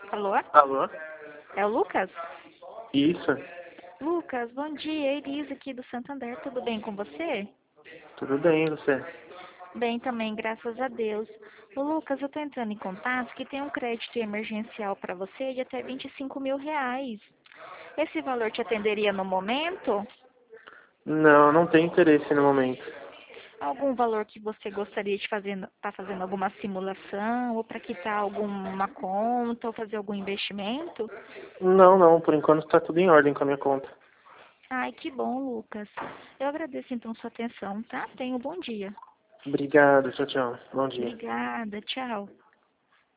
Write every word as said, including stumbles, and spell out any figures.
Alô? Alô? É o Lucas? Isso, Lucas, bom dia. É Elisa aqui do Santander. Tudo bem com você? tudo bem, você? Bem também, graças a Deus. Ô, Lucas, eu tô entrando em contato que tem um crédito emergencial para você de até vinte e cinco mil reais. Esse valor te atenderia no momento? Não, não tenho interesse no momento. Algum valor que você gostaria de fazer, tá fazendo alguma simulação ou para quitar alguma conta ou fazer algum investimento? Não, não, por enquanto está tudo em ordem com a minha conta. Ai, que bom, Lucas. Eu agradeço então sua atenção, tá? Tenha um bom dia. Obrigado, tchau, tchau. Bom dia. Obrigada, tchau.